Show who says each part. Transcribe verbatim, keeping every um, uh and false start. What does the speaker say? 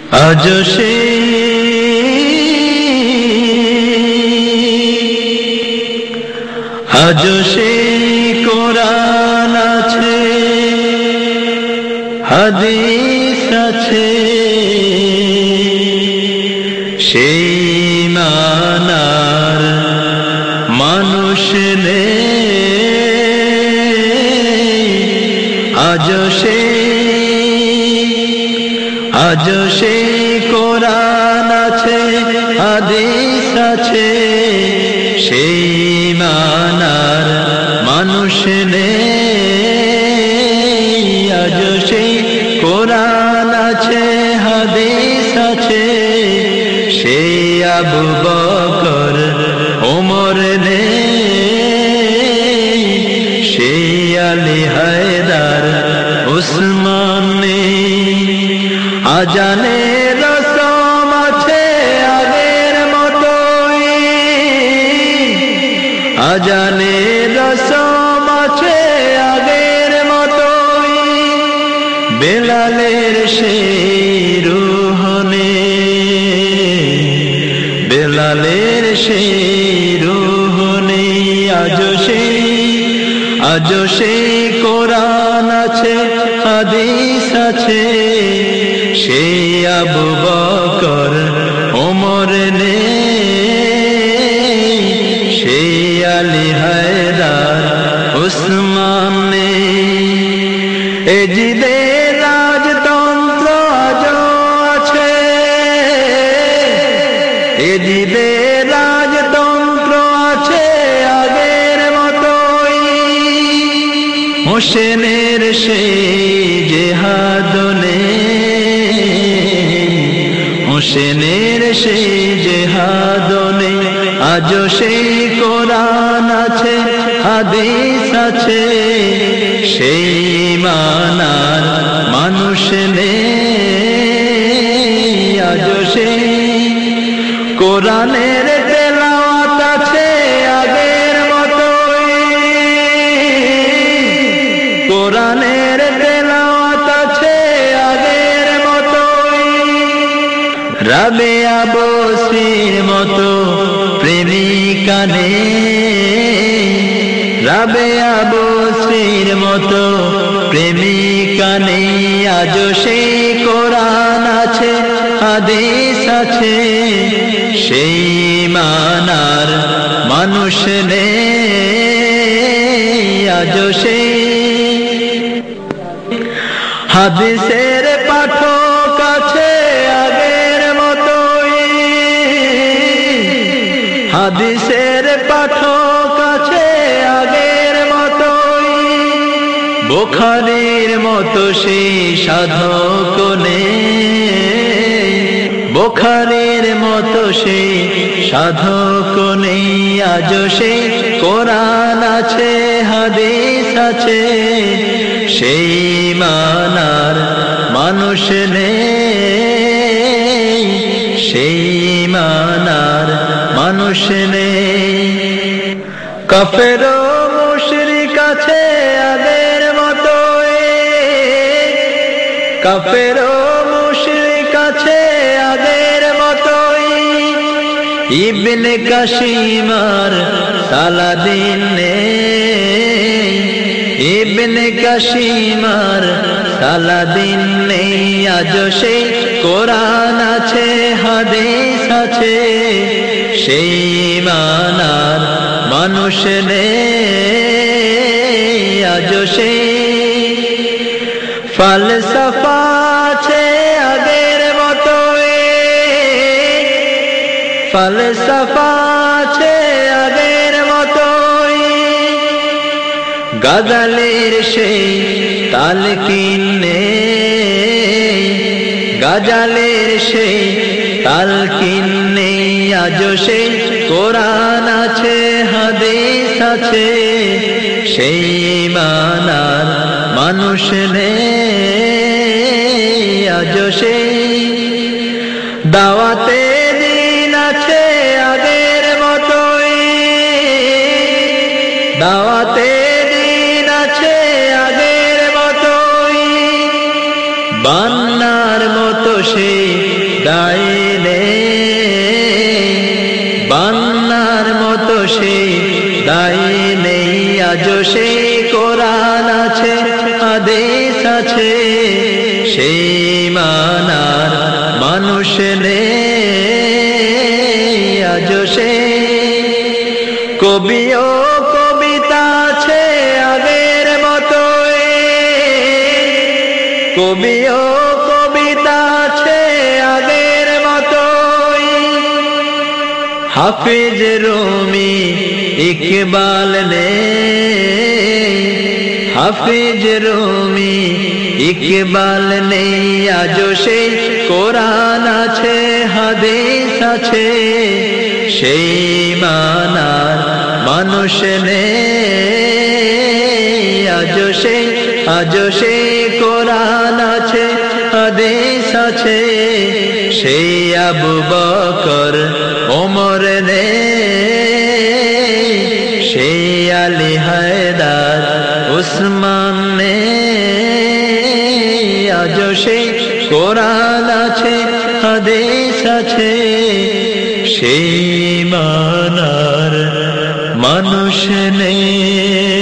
Speaker 1: আজ সে আজ সে কোরআন আছে, হাদিস আছে, সেই মানার মানুষ নেই। আজ সে আজ সে কোরআন আছে, হাদিস আছে, সেই মানার মানুষ নেই। আজ সেই কোরআন আছে, হাদিস আছে, সেই আবু বকর ওমর নেই, সেই আলী হায়দার উসমান নেই। আজানের রসম আছে আগের মতোই, আজানের রসম আছে আগের মতোই, বেলালের সেই রূহ নেই, বেলালের সেই রূহ নেই। আজ সেই আজ সেই কোরআন আছে, হাদিস আছে, সেই আবু বকর ওমর নেই, সেই আলী হায়দার উসমান নেই। এজিদের রাজতন্ত্র আজও আছে, এজিদের রাজতন্ত্র আছে আগের মতোই, হোসেনের সেই জেহাদ নেই, হোসেনের সেই জেহাদ নেই। আজ সেই কোরআন আছে, হাদিস আছে, সেই মানার মানুষ নেই। আজ সেই কোরআনের তেলাওয়াত আছে আগের মতোই, কোরআনের তেলাওয়াত আছে আগের মতোই, রাবেয়া বসির মতো প্রেমিকা নেই, রাবেয়া বসির মতো প্রেমিকা নেই। আজ সেই কোরআন আছে, হাদিস আছে, সেই মানার মানুষ নেই। আজ সেই হাদিসের পাঠক আছে আগের মতোই, হাদিসের পাঠক আছে আগের মতোই, বুখারীর মতো সেই সাধক নেই, বুখারীর মতো সেই সাধক নেই। আজ সেই কোরআন আছে, হাদিস আছে, সেই মানার মানুষ নেই, সেই মানার মানুষ নেই। কাফের ও মুশরিক আছে আগের মতোই, কাফের ও মুশরিক আছে আগের মতোই, ইবনে কাশিমার সালাদিন নেই, ইবনে কাশিমার সালাদিন নেই। আজ সেই কোরআন আছে, হাদিস আছে, সেই মানার মানুষ নেই। আজ সেই ফালসাফা আছে আগের মতোই, ফালসাফা আছে আগের মতোই, গাজালের সেই তালকিন নেই, গাজালের সেই তালকিন নেই। আজ সেই কোরআন আছে, হাদিস আছে, সেই মানার মানুষ নেই। আজ সেই দাওয়াতে দিন আছে আগের মতোই, দাওয়াতে দিন আছে আগের মতোই, বান্নার মতো সেই দায় নেই, বান্নার মতো সেই দায় নেই। আজও সেই কোরআন আছে, হাদিস আছে, সেই মানার মানুষ নেই আজও সেই। কবি ও কবিতা আছে আগের মতোই, কবি ও কবিতা আছে আগের মতোই। হাফিজ রুমি ইকবাল নেই, হাফিজ রুমি ইকবাল নেই। আজও সেই কোরআন আছে, হাদিস আছে, সেই মানার মানুষ নেই আজও সেই। আজও সেই কোরআন আছে, হাদিস আছে, সেই আবু বকর ওমর নেই, সেই আলী হায়দার উসমান নেই। আজও সেই কোরআন আছে, হাদিস আছে, সেই মানার মানুষ নেই।